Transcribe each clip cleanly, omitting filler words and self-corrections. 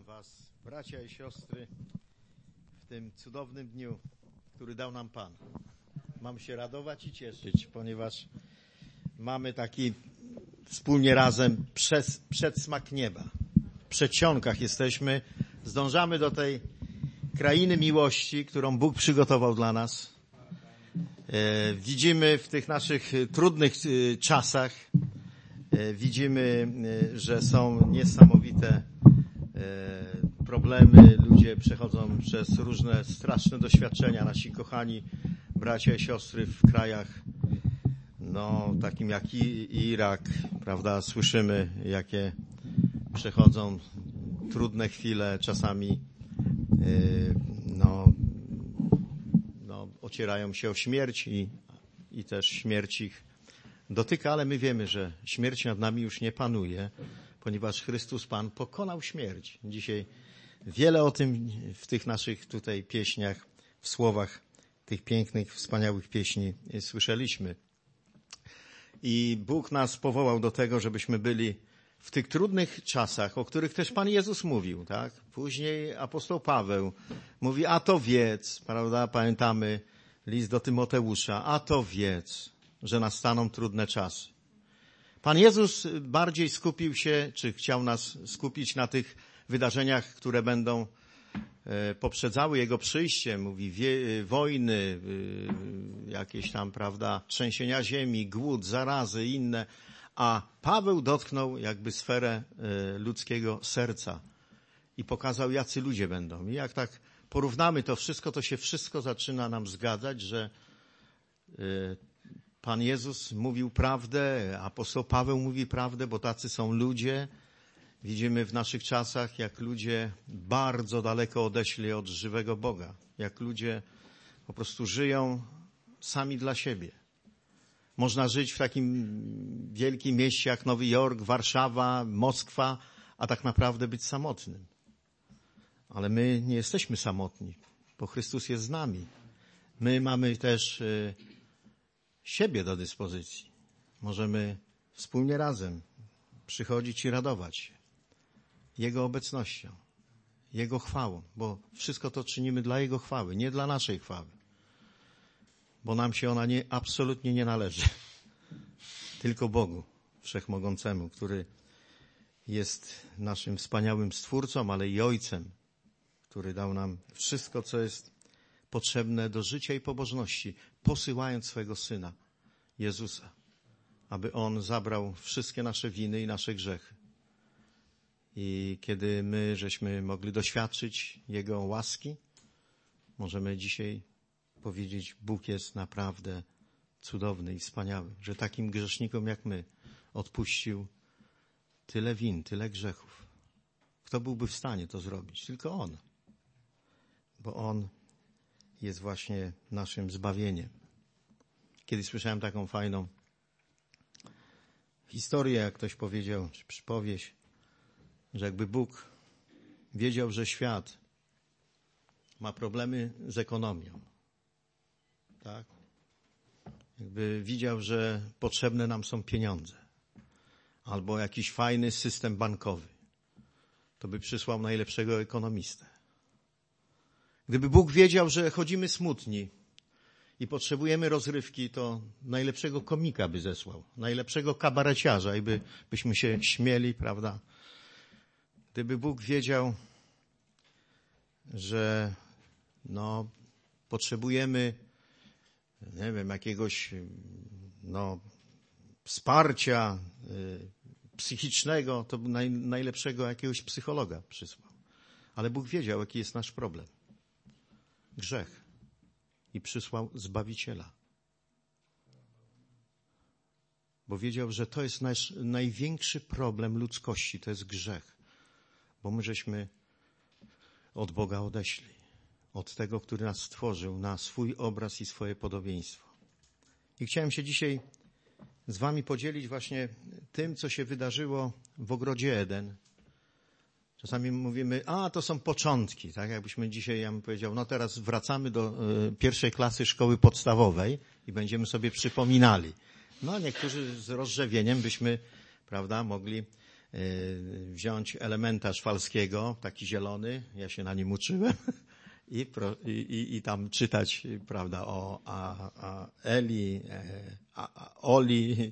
Was, bracia i siostry, w tym cudownym dniu, który dał nam Pan. Mam się radować i cieszyć, ponieważ mamy taki wspólnie razem przedsmak nieba. W przedsionkach jesteśmy, zdążamy do tej krainy miłości, którą Bóg przygotował dla nas. Widzimy w tych naszych trudnych czasach, widzimy, że są niesamowite problemy, ludzie przechodzą przez różne straszne doświadczenia, nasi kochani bracia i siostry w krajach, takim jak Irak, prawda, słyszymy, jakie przechodzą trudne chwile, czasami, ocierają się o śmierć i też śmierć ich dotyka, ale my wiemy, że śmierć nad nami już nie panuje, ponieważ Chrystus Pan pokonał śmierć. Dzisiaj wiele o tym w tych naszych tutaj pieśniach, w słowach tych pięknych, wspaniałych pieśni słyszeliśmy. I Bóg nas powołał do tego, żebyśmy byli w tych trudnych czasach, o których też Pan Jezus mówił, tak? Później apostoł Paweł mówi, a to wiedz, prawda? Pamiętamy list do Tymoteusza, a to wiedz, że nastaną trudne czasy. Pan Jezus bardziej skupił się, czy chciał nas skupić na tych wydarzeniach, które będą poprzedzały Jego przyjście. Mówi wojny, jakieś tam, prawda, trzęsienia ziemi, głód, zarazy, inne. A Paweł dotknął jakby sferę ludzkiego serca i pokazał, jacy ludzie będą. I jak tak porównamy to wszystko, to się wszystko zaczyna nam zgadzać, że Pan Jezus mówił prawdę, apostoł Paweł mówi prawdę, bo tacy są ludzie. Widzimy w naszych czasach, jak ludzie bardzo daleko odeszli od żywego Boga. Jak ludzie po prostu żyją sami dla siebie. Można żyć w takim wielkim mieście jak Nowy Jork, Warszawa, Moskwa, a tak naprawdę być samotnym. Ale my nie jesteśmy samotni, bo Chrystus jest z nami. My mamy też siebie do dyspozycji. Możemy wspólnie razem przychodzić i radować się Jego obecnością, Jego chwałą, bo wszystko to czynimy dla Jego chwały, nie dla naszej chwały, bo nam się ona absolutnie nie należy. Tylko Bogu Wszechmogącemu, który jest naszym wspaniałym Stwórcą, ale i Ojcem, który dał nam wszystko, co jest potrzebne do życia i pobożności, posyłając swego Syna, Jezusa, aby On zabrał wszystkie nasze winy i nasze grzechy. I kiedy my żeśmy mogli doświadczyć Jego łaski, możemy dzisiaj powiedzieć, Bóg jest naprawdę cudowny i wspaniały, że takim grzesznikom jak my odpuścił tyle win, tyle grzechów. Kto byłby w stanie to zrobić? Tylko On. Bo On jest właśnie naszym zbawieniem. Kiedyś słyszałem taką fajną historię, jak ktoś powiedział, czy przypowieść, że jakby Bóg wiedział, że świat ma problemy z ekonomią, tak? Jakby widział, że potrzebne nam są pieniądze albo jakiś fajny system bankowy, to by przysłał najlepszego ekonomistę. Gdyby Bóg wiedział, że chodzimy smutni i potrzebujemy rozrywki, to najlepszego komika by zesłał, najlepszego kabareciarza i byśmy się śmieli, prawda? Gdyby Bóg wiedział, że potrzebujemy, nie wiem, jakiegoś wsparcia psychicznego, to by najlepszego jakiegoś psychologa przysłał. Ale Bóg wiedział, jaki jest nasz problem. Grzech. I przysłał Zbawiciela. Bo wiedział, że to jest nasz największy problem ludzkości, to jest grzech. Bo my żeśmy od Boga odeszli. Od tego, który nas stworzył na swój obraz i swoje podobieństwo. I chciałem się dzisiaj z wami podzielić właśnie tym, co się wydarzyło w ogrodzie Eden. Czasami mówimy, to są początki, tak? Jakbyśmy dzisiaj, ja bym powiedział, teraz wracamy do pierwszej klasy szkoły podstawowej i będziemy sobie przypominali. Niektórzy z rozrzewieniem byśmy, prawda, mogli wziąć elementarz Falskiego, taki zielony, ja się na nim uczyłem, i tam czytać, prawda, o Eli, Oli,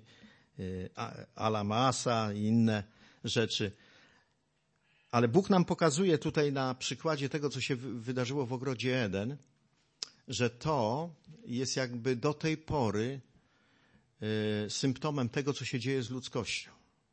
Alamasa i inne rzeczy. Ale Bóg nam pokazuje tutaj na przykładzie tego, co się wydarzyło w ogrodzie Eden, że to jest jakby do tej pory symptomem tego, co się dzieje z ludzkością.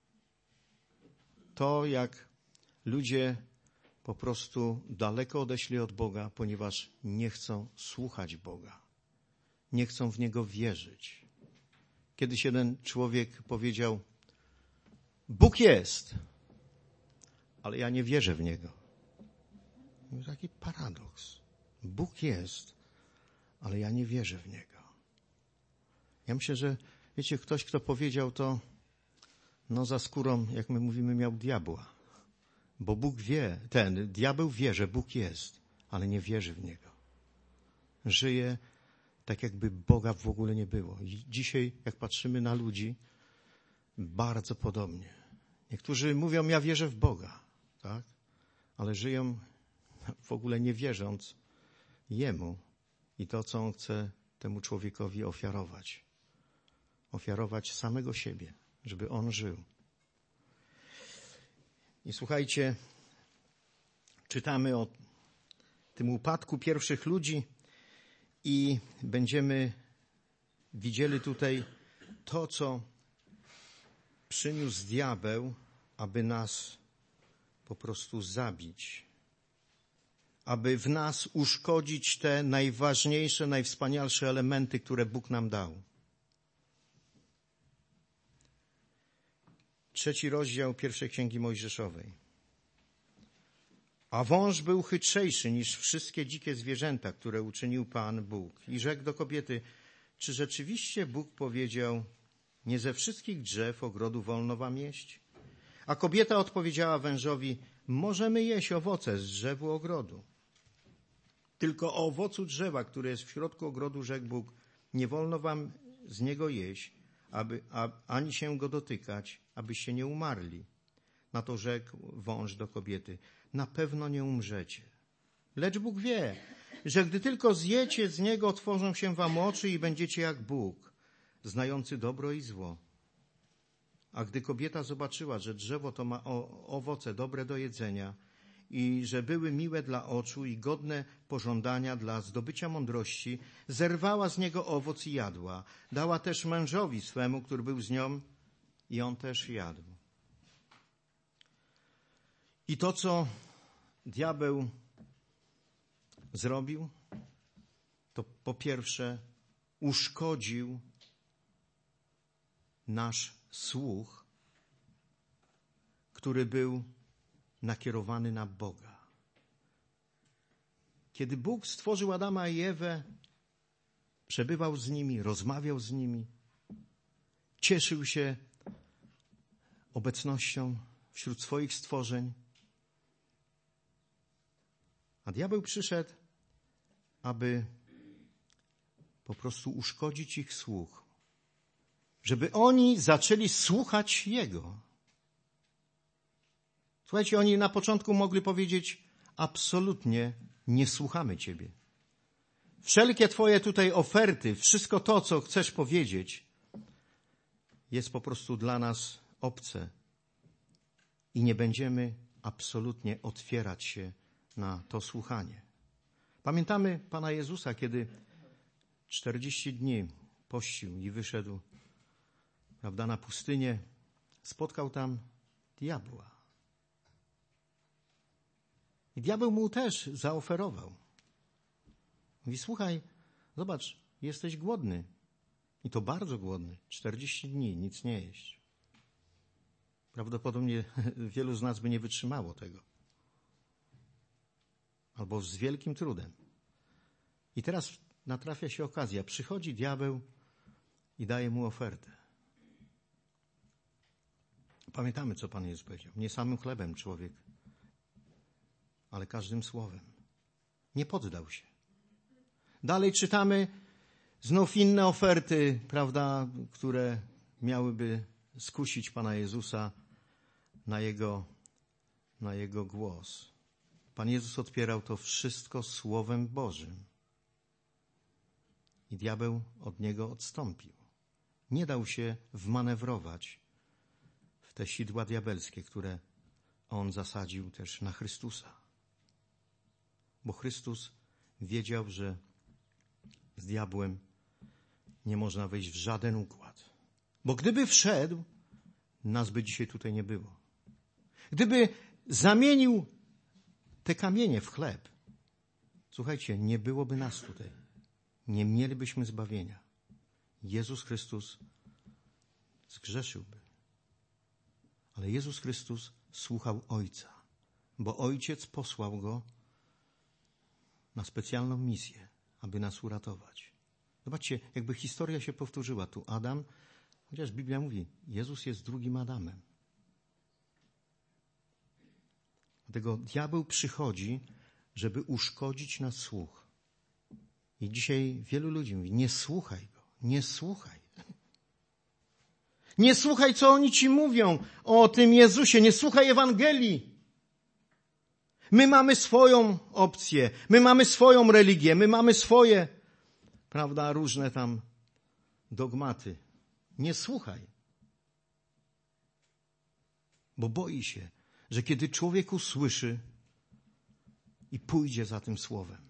To, jak ludzie po prostu daleko odeszli od Boga, ponieważ nie chcą słuchać Boga. Nie chcą w Niego wierzyć. Kiedyś jeden człowiek powiedział: Bóg jest, ale ja nie wierzę w Niego. Taki paradoks. Bóg jest, ale ja nie wierzę w Niego. Ja myślę, że wiecie, ktoś, kto powiedział to, za skórą, jak my mówimy, miał diabła. Bo Bóg wie, diabeł wie, że Bóg jest, ale nie wierzy w Niego. Żyje tak, jakby Boga w ogóle nie było. I dzisiaj, jak patrzymy na ludzi, bardzo podobnie. Niektórzy mówią: ja wierzę w Boga, tak? Ale żyją w ogóle nie wierząc Jemu i to, co On chce temu człowiekowi ofiarować. Ofiarować samego siebie, żeby on żył. I słuchajcie, czytamy o tym upadku pierwszych ludzi i będziemy widzieli tutaj to, co przyniósł diabeł, aby nas po prostu zabić, aby w nas uszkodzić te najważniejsze, najwspanialsze elementy, które Bóg nam dał. 3 rozdział 1 Księgi Mojżeszowej. A wąż był chytrzejszy niż wszystkie dzikie zwierzęta, które uczynił Pan Bóg. I rzekł do kobiety: czy rzeczywiście Bóg powiedział: nie ze wszystkich drzew ogrodu wolno wam jeść? A kobieta odpowiedziała wężowi: możemy jeść owoce z drzewu ogrodu. Tylko o owocu drzewa, które jest w środku ogrodu, rzekł Bóg: nie wolno wam z niego jeść, ani się go dotykać, abyście nie umarli. Na to rzekł wąż do kobiety: na pewno nie umrzecie. Lecz Bóg wie, że gdy tylko zjecie z niego, otworzą się wam oczy i będziecie jak Bóg, znający dobro i zło. A gdy kobieta zobaczyła, że drzewo to ma owoce dobre do jedzenia i że były miłe dla oczu i godne pożądania dla zdobycia mądrości, zerwała z niego owoc i jadła. Dała też mężowi swemu, który był z nią, i on też jadł. I to, co diabeł zrobił, to po pierwsze uszkodził nasz słuch, który był nakierowany na Boga. Kiedy Bóg stworzył Adama i Ewę, przebywał z nimi, rozmawiał z nimi, cieszył się obecnością wśród swoich stworzeń. A diabeł przyszedł, aby po prostu uszkodzić ich słuch, żeby oni zaczęli słuchać Jego. Słuchajcie, oni na początku mogli powiedzieć: absolutnie nie słuchamy Ciebie. Wszelkie Twoje tutaj oferty, wszystko to, co chcesz powiedzieć, jest po prostu dla nas obce i nie będziemy absolutnie otwierać się na to słuchanie. Pamiętamy Pana Jezusa, kiedy 40 dni pościł i wyszedł, prawda, na pustynię, spotkał tam diabła. I diabeł mu też zaoferował. Mówi: słuchaj, zobacz, jesteś głodny. I to bardzo głodny. 40 dni, nic nie jeść. Prawdopodobnie wielu z nas by nie wytrzymało tego. Albo z wielkim trudem. I teraz natrafia się okazja. Przychodzi diabeł i daje mu ofertę. Pamiętamy, co Pan Jezus powiedział. Nie samym chlebem człowiek, ale każdym słowem. Nie poddał się. Dalej czytamy znów inne oferty, prawda, które miałyby skusić Pana Jezusa, na Jego głos. Pan Jezus odpierał to wszystko Słowem Bożym. I diabeł od Niego odstąpił. Nie dał się wmanewrować w te sidła diabelskie, które On zasadził też na Chrystusa. Bo Chrystus wiedział, że z diabłem nie można wejść w żaden układ. Bo gdyby wszedł, nas by dzisiaj tutaj nie było. Gdyby zamienił te kamienie w chleb, słuchajcie, nie byłoby nas tutaj. Nie mielibyśmy zbawienia. Jezus Chrystus zgrzeszyłby. Ale Jezus Chrystus słuchał Ojca, bo Ojciec posłał Go na specjalną misję, aby nas uratować. Zobaczcie, jakby historia się powtórzyła. Tu Adam, chociaż Biblia mówi, Jezus jest drugim Adamem. Dlatego diabeł przychodzi, żeby uszkodzić nasz słuch. I dzisiaj wielu ludzi mówi, nie słuchaj go, nie słuchaj. Nie słuchaj, co oni ci mówią o tym Jezusie, nie słuchaj Ewangelii. My mamy swoją opcję, my mamy swoją religię, my mamy swoje, prawda, różne tam dogmaty. Nie słuchaj. Bo boi się, że kiedy człowiek usłyszy i pójdzie za tym słowem,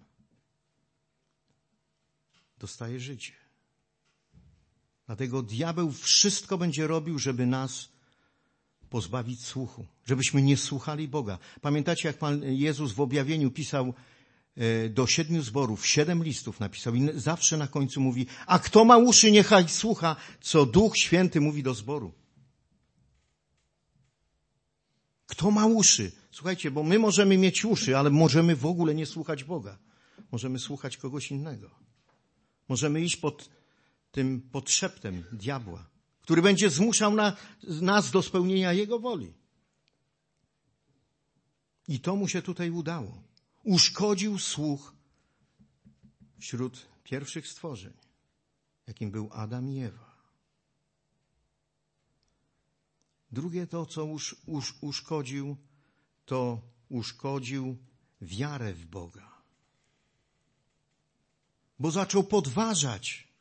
dostaje życie. Dlatego diabeł wszystko będzie robił, żeby nas pozbawić słuchu, żebyśmy nie słuchali Boga. Pamiętacie, jak Pan Jezus w objawieniu pisał do 7 zborów, 7 listów napisał i zawsze na końcu mówi, a kto ma uszy, niechaj słucha, co Duch Święty mówi do zboru. Kto ma uszy? Słuchajcie, bo my możemy mieć uszy, ale możemy w ogóle nie słuchać Boga. Możemy słuchać kogoś innego. Możemy iść pod tym podszeptem diabła, który będzie zmuszał nas do spełnienia Jego woli. I to mu się tutaj udało. Uszkodził słuch wśród pierwszych stworzeń, jakim był Adam i Ewa. Drugie to, co uszkodził, to uszkodził wiarę w Boga. Bo zaczął podważać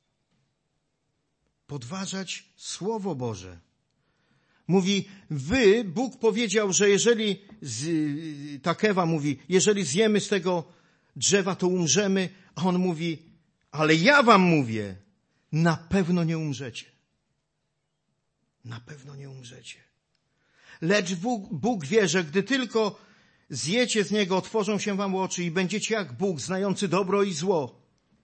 Słowo Boże. Mówi, Bóg powiedział, że tak Ewa mówi, jeżeli zjemy z tego drzewa, to umrzemy. A on mówi, ale ja wam mówię, na pewno nie umrzecie. Na pewno nie umrzecie. Lecz Bóg wie, że gdy tylko zjecie z niego, otworzą się wam oczy i będziecie jak Bóg, znający dobro i zło.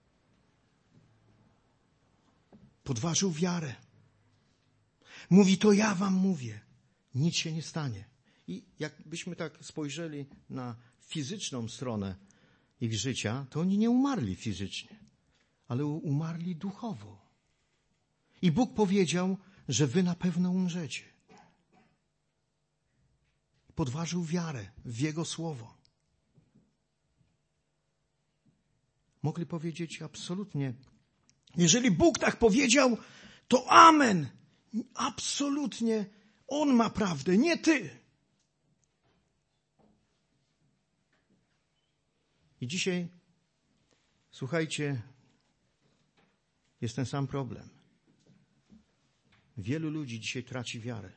Podważył wiarę. Mówi, to ja wam mówię. Nic się nie stanie. I jakbyśmy tak spojrzeli na fizyczną stronę ich życia, to oni nie umarli fizycznie, ale umarli duchowo. I Bóg powiedział, że wy na pewno umrzecie. Podważył wiarę w Jego słowo. Mogli powiedzieć absolutnie, jeżeli Bóg tak powiedział, to amen. Absolutnie On ma prawdę, nie ty. I dzisiaj, słuchajcie, jest ten sam problem. Wielu ludzi dzisiaj traci wiarę.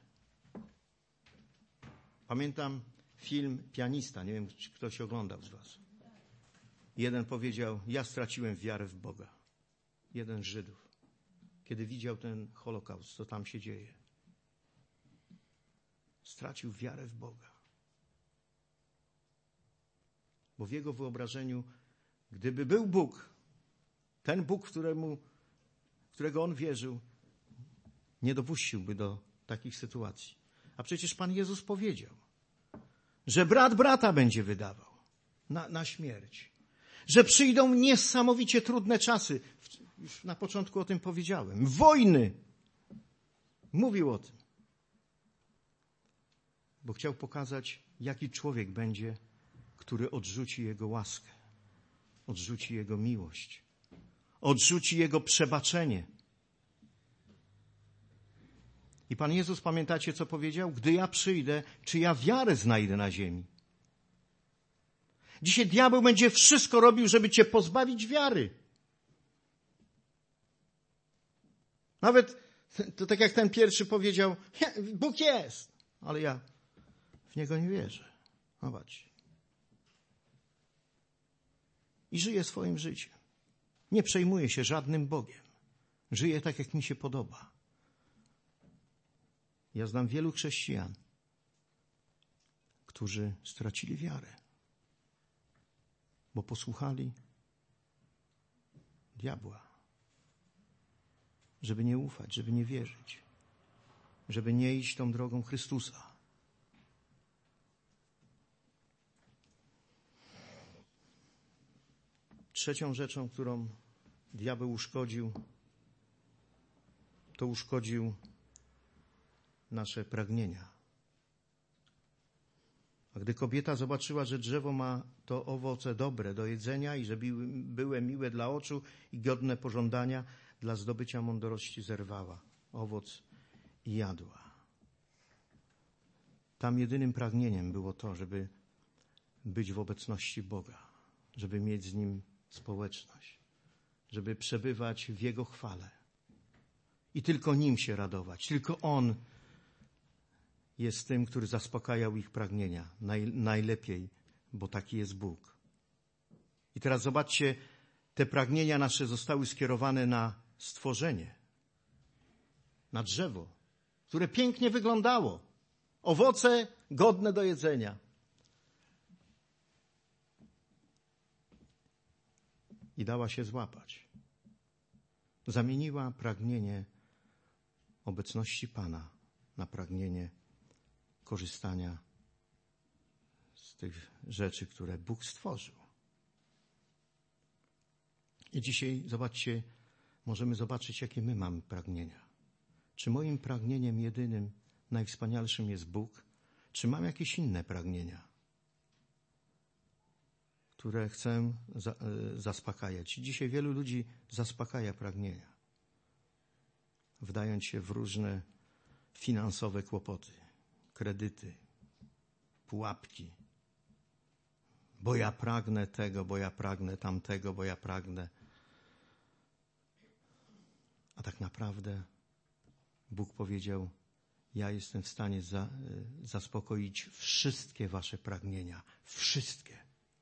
Pamiętam film Pianista, nie wiem, czy ktoś oglądał z was. Jeden powiedział, ja straciłem wiarę w Boga. Jeden z Żydów, kiedy widział ten Holokaust, co tam się dzieje. Stracił wiarę w Boga. Bo w jego wyobrażeniu, gdyby był Bóg, ten Bóg, którego on wierzył, nie dopuściłby do takich sytuacji. A przecież Pan Jezus powiedział, że brat brata będzie wydawał na śmierć. Że przyjdą niesamowicie trudne czasy. Już na początku o tym powiedziałem. Wojny. Mówił o tym. Bo chciał pokazać, jaki człowiek będzie, który odrzuci Jego łaskę. Odrzuci Jego miłość. Odrzuci Jego przebaczenie. I Pan Jezus, pamiętacie, co powiedział? Gdy ja przyjdę, czy ja wiarę znajdę na ziemi? Dzisiaj diabeł będzie wszystko robił, żeby cię pozbawić wiary. Nawet, to tak jak ten pierwszy powiedział, Bóg jest, ale ja w Niego nie wierzę. Zobacz. I żyję swoim życiem. Nie przejmuję się żadnym Bogiem. Żyję tak, jak mi się podoba. Ja znam wielu chrześcijan, którzy stracili wiarę, bo posłuchali diabła, żeby nie ufać, żeby nie wierzyć, żeby nie iść tą drogą Chrystusa. Trzecią rzeczą, którą diabeł uszkodził, to uszkodził nasze pragnienia. A gdy kobieta zobaczyła, że drzewo ma to owoce dobre do jedzenia i że były miłe dla oczu i godne pożądania, dla zdobycia mądrości zerwała owoc i jadła. Tam jedynym pragnieniem było to, żeby być w obecności Boga, żeby mieć z Nim społeczność, żeby przebywać w Jego chwale i tylko Nim się radować. Tylko On jest tym, który zaspokajał ich pragnienia najlepiej, bo taki jest Bóg. I teraz zobaczcie, te pragnienia nasze zostały skierowane na stworzenie, na drzewo, które pięknie wyglądało. Owoce godne do jedzenia. I dała się złapać. Zamieniła pragnienie obecności Pana na pragnienie korzystania z tych rzeczy, które Bóg stworzył. I dzisiaj, zobaczcie, możemy zobaczyć, jakie my mamy pragnienia. Czy moim pragnieniem jedynym, najwspanialszym jest Bóg, czy mam jakieś inne pragnienia, które chcę zaspokajać? Dzisiaj wielu ludzi zaspokaja pragnienia, wdając się w różne finansowe kłopoty, kredyty, pułapki. Bo ja pragnę tego, bo ja pragnę tamtego, bo ja pragnę. A tak naprawdę Bóg powiedział, ja jestem w stanie zaspokoić wszystkie wasze pragnienia. Wszystkie.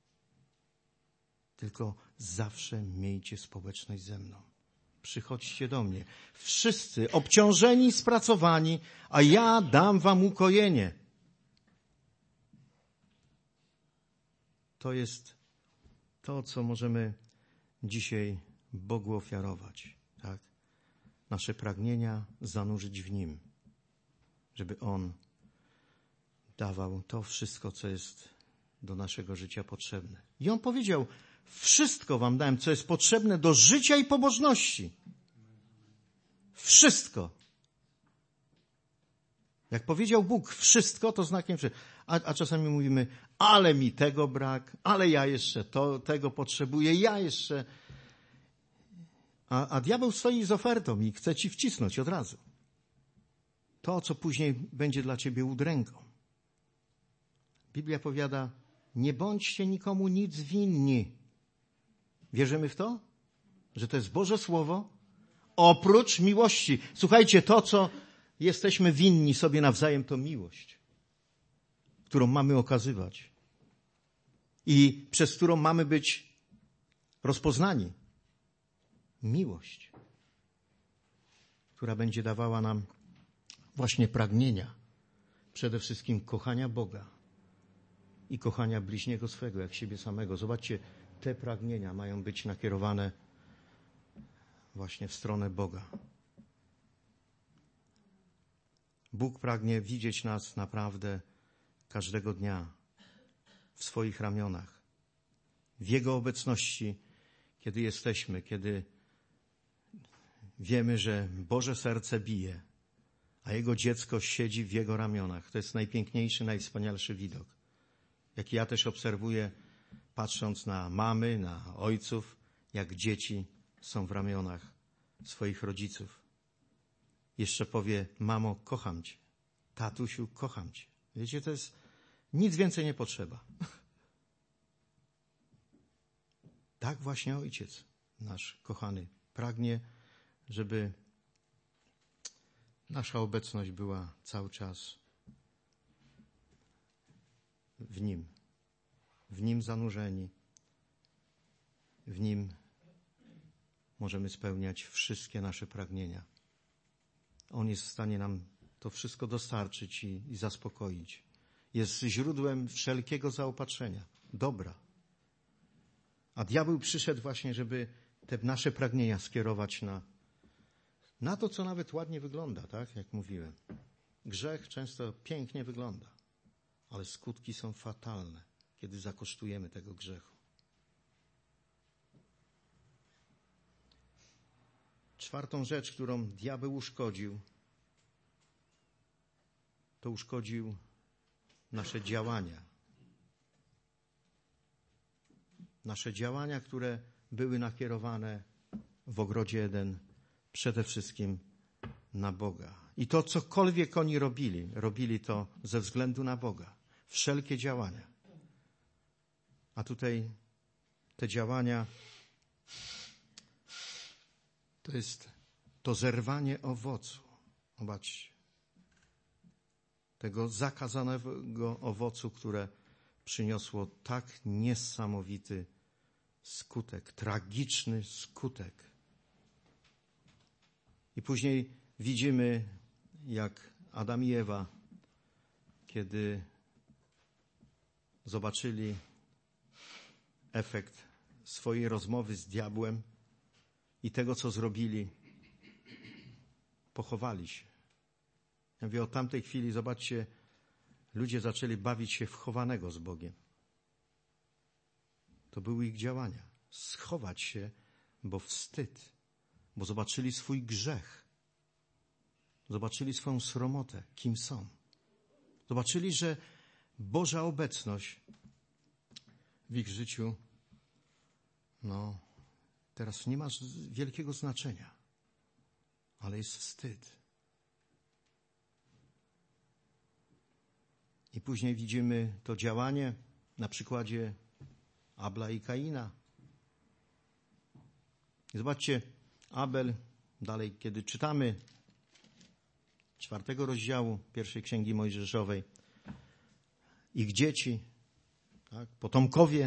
Tylko zawsze miejcie społeczność ze mną. Przychodźcie do mnie. Wszyscy obciążeni, spracowani, a ja dam wam ukojenie. To jest to, co możemy dzisiaj Bogu ofiarować. Tak? Nasze pragnienia zanurzyć w Nim, żeby On dawał to wszystko, co jest do naszego życia potrzebne. I On powiedział, wszystko wam dałem, co jest potrzebne do życia i pobożności. Wszystko. Jak powiedział Bóg wszystko, to znakiem wszystko. A czasami mówimy, ale mi tego brak, ale ja jeszcze tego potrzebuję, ja jeszcze. A diabeł stoi z ofertą i chce ci wcisnąć od razu. To, co później będzie dla ciebie udręką. Biblia powiada, nie bądźcie nikomu nic winni. Wierzymy w to? Że to jest Boże Słowo? Oprócz miłości. Słuchajcie, to, co jesteśmy winni sobie nawzajem, to miłość, którą mamy okazywać i przez którą mamy być rozpoznani. Miłość, która będzie dawała nam właśnie pragnienia, przede wszystkim kochania Boga i kochania bliźniego swego, jak siebie samego. Zobaczcie, te pragnienia mają być nakierowane właśnie w stronę Boga. Bóg pragnie widzieć nas naprawdę każdego dnia w swoich ramionach, w Jego obecności, kiedy jesteśmy, kiedy wiemy, że Boże serce bije, a Jego dziecko siedzi w Jego ramionach. To jest najpiękniejszy, najwspanialszy widok, jaki ja też obserwuję, patrząc na mamy, na ojców, jak dzieci są w ramionach swoich rodziców. jeszcze powie: mamo, kocham cię. Tatusiu, kocham cię. Wiecie, to jest, nic więcej nie potrzeba. Tak właśnie Ojciec nasz kochany pragnie, żeby nasza obecność była cały czas w Nim zanurzeni, w Nim możemy spełniać wszystkie nasze pragnienia. On jest w stanie nam to wszystko dostarczyć i zaspokoić. Jest źródłem wszelkiego zaopatrzenia, dobra. A diabeł przyszedł właśnie, żeby te nasze pragnienia skierować na to, co nawet ładnie wygląda, tak? Jak mówiłem. Grzech często pięknie wygląda, ale skutki są fatalne, kiedy zakosztujemy tego grzechu. 4. rzecz, którą diabeł uszkodził, to uszkodził nasze działania. Nasze działania, które były nakierowane w ogrodzie Eden przede wszystkim na Boga. I to cokolwiek oni robili to ze względu na Boga. Wszelkie działania. A tutaj te działania to jest to zerwanie owocu. Zobaczcie. Tego zakazanego owocu, które przyniosło tak niesamowity skutek, tragiczny skutek. I później widzimy, jak Adam i Ewa, kiedy zobaczyli efekt swojej rozmowy z diabłem i tego, co zrobili, pochowali się. Ja mówię, od tamtej chwili, zobaczcie, ludzie zaczęli bawić się w chowanego z Bogiem. To były ich działania. Schować się, bo wstyd, bo zobaczyli swój grzech. Zobaczyli swoją sromotę, kim są. Zobaczyli, że Boża obecność w ich życiu, teraz nie ma wielkiego znaczenia, ale jest wstyd. I później widzimy to działanie na przykładzie Abla i Kaina. I zobaczcie, Abel, dalej, kiedy czytamy 4. rozdziału 1 Księgi Mojżeszowej, ich dzieci, tak, potomkowie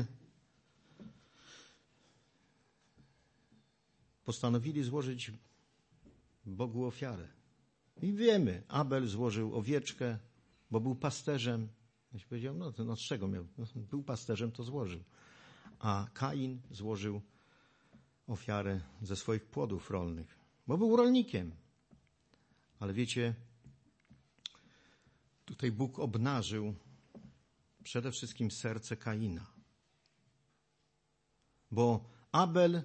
postanowili złożyć Bogu ofiarę. I wiemy, Abel złożył owieczkę, bo był pasterzem. Ja się powiedział, z czego miał? Był pasterzem, to złożył. A Kain złożył ofiarę ze swoich płodów rolnych, bo był rolnikiem. Ale wiecie, tutaj Bóg obnażył przede wszystkim serce Kaina. Bo Abel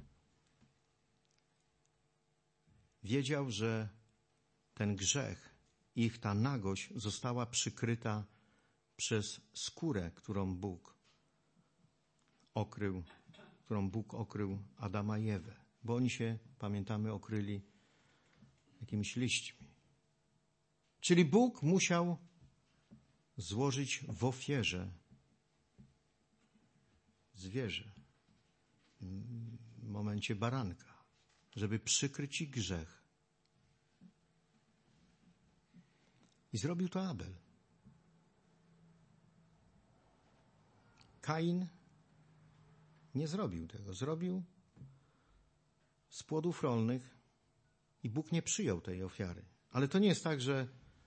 wiedział, że ten grzech, ta nagość została przykryta przez skórę, którą Bóg okrył Adama i Ewę. Bo oni się, pamiętamy, okryli jakimiś liśćmi. Czyli Bóg musiał złożyć w ofierze zwierzę, w momencie baranka, żeby przykryć ich grzech. I zrobił to Abel. Kain nie zrobił tego. Zrobił z płodów rolnych i Bóg nie przyjął tej ofiary. Ale to nie jest tak, że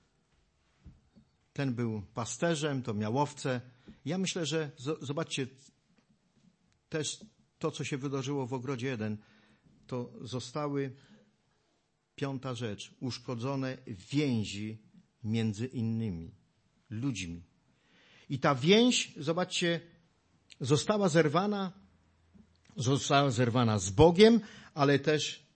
ten był pasterzem, to miał owce. Ja myślę, że zobaczcie, też to, co się wydarzyło w ogrodzie Eden, to zostały, 5. rzecz, uszkodzone więzi między innymi ludźmi. I ta więź, zobaczcie, została zerwana z Bogiem, ale też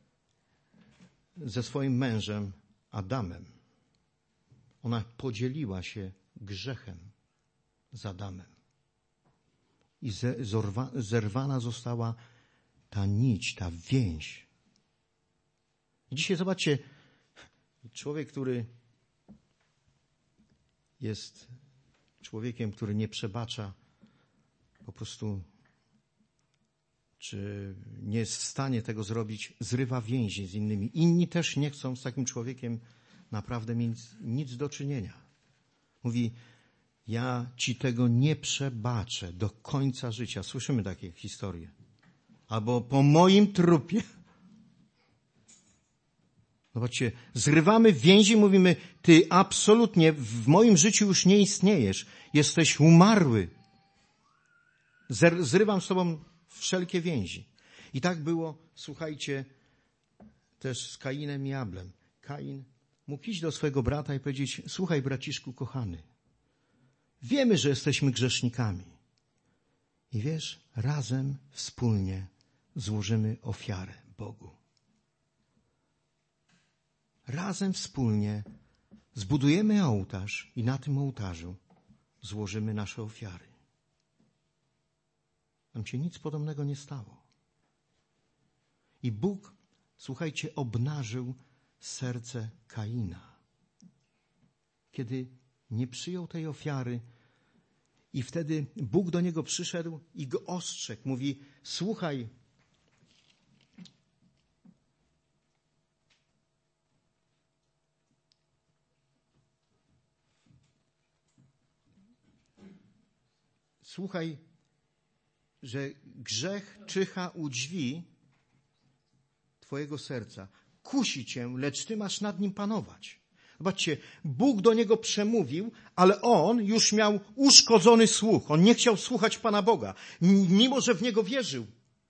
ze swoim mężem Adamem. Ona podzieliła się grzechem z Adamem. I zerwana została ta nić, ta więź. I dzisiaj zobaczcie, Człowiek, który jest człowiekiem, który nie przebacza, po prostu, czy nie jest w stanie tego zrobić, zrywa więzi z innymi. Inni też nie chcą z takim człowiekiem naprawdę mieć nic do czynienia. Mówi, ja ci tego nie przebaczę do końca życia. Słyszymy takie historie. Albo po moim trupie. Zobaczcie, zrywamy więzi, mówimy, ty absolutnie w moim życiu już nie istniejesz. Jesteś umarły. Zrywam z tobą wszelkie więzi. I tak było, słuchajcie, też z Kainem i Ablem. Kain mógł iść do swojego brata i powiedzieć, słuchaj, braciszku kochany, wiemy, że jesteśmy grzesznikami. I wiesz, razem, wspólnie złożymy ofiarę Bogu. Razem, wspólnie zbudujemy ołtarz i na tym ołtarzu złożymy nasze ofiary. Tam się nic podobnego nie stało. I Bóg, słuchajcie, obnażył serce Kaina. Kiedy nie przyjął tej ofiary i wtedy Bóg do niego przyszedł i go ostrzegł. Mówi, słuchaj, że grzech czyha u drzwi twojego serca. Kusi cię, lecz ty masz nad nim panować. Zobaczcie, Bóg do niego przemówił, ale on już miał uszkodzony słuch. On nie chciał słuchać Pana Boga, mimo że w niego wierzył.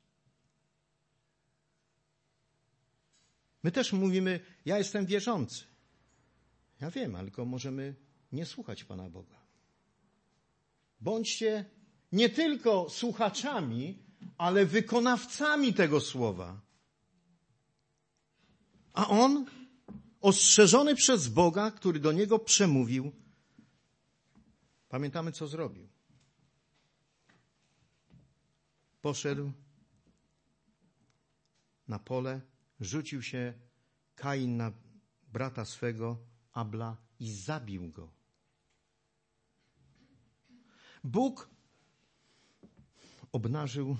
My też mówimy, ja jestem wierzący. Ja wiem, ale tylko możemy nie słuchać Pana Boga. Bądźcie nie tylko słuchaczami, ale wykonawcami tego słowa. A on, ostrzeżony przez Boga, który do niego przemówił, pamiętamy, co zrobił. Poszedł na pole, rzucił się Kain na brata swego, Abla, i zabił go. Bóg obnażył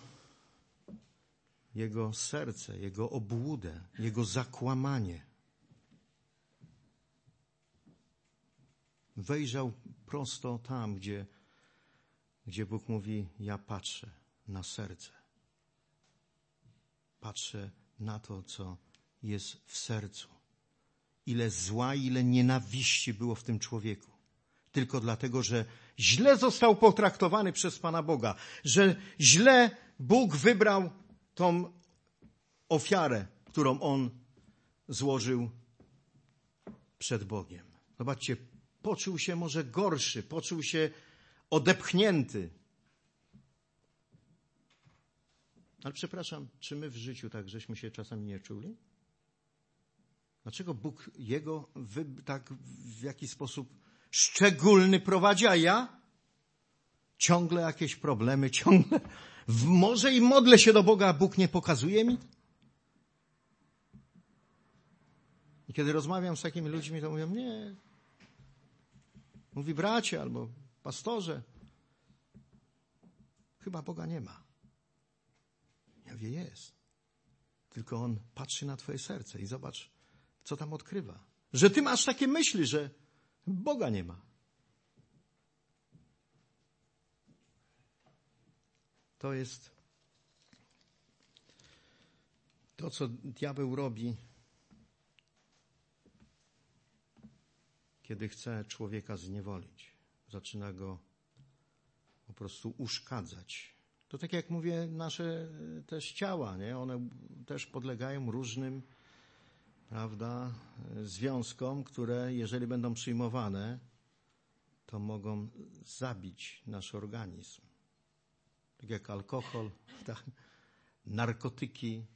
jego serce, jego obłudę, jego zakłamanie. Wejrzał prosto tam, gdzie Bóg mówi, ja patrzę na serce. Patrzę na to, co jest w sercu. Ile zła, ile nienawiści było w tym człowieku. Tylko dlatego, że źle został potraktowany przez Pana Boga. Że źle Bóg wybrał tą ofiarę, którą on złożył przed Bogiem. Zobaczcie, poczuł się może gorszy, poczuł się odepchnięty. Ale przepraszam, czy my w życiu tak żeśmy się czasami nie czuli? Dlaczego Bóg jego tak w jakiś sposób szczególny prowadzi, a ja? Ciągle jakieś problemy, ciągle może i modlę się do Boga, a Bóg nie pokazuje mi? I kiedy rozmawiam z takimi ludźmi, to mówią, nie. Mówi bracie albo pastorze, chyba Boga nie ma. Ja wie, jest. Tylko On patrzy na twoje serce i zobacz, co tam odkrywa. Że ty masz takie myśli, że Boga nie ma. To jest to, co diabeł robi, kiedy chce człowieka zniewolić. Zaczyna go po prostu uszkadzać. To tak jak mówię, nasze też ciała, nie? One też podlegają różnym, prawda, związkom, które jeżeli będą przyjmowane, to mogą zabić nasz organizm. Tak jak alkohol, tak, narkotyki,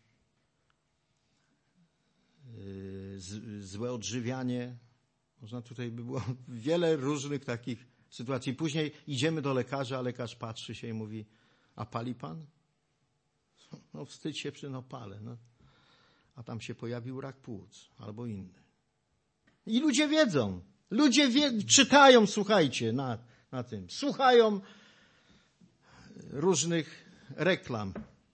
złe odżywianie. Można tutaj by było wiele różnych takich sytuacji. Później idziemy do lekarza, a lekarz patrzy się i mówi, a pali pan? No wstydź się, palę. No. A tam się pojawił rak płuc albo inny. I ludzie wiedzą. Czytają, słuchajcie, na tym. Słuchają różnych reklam,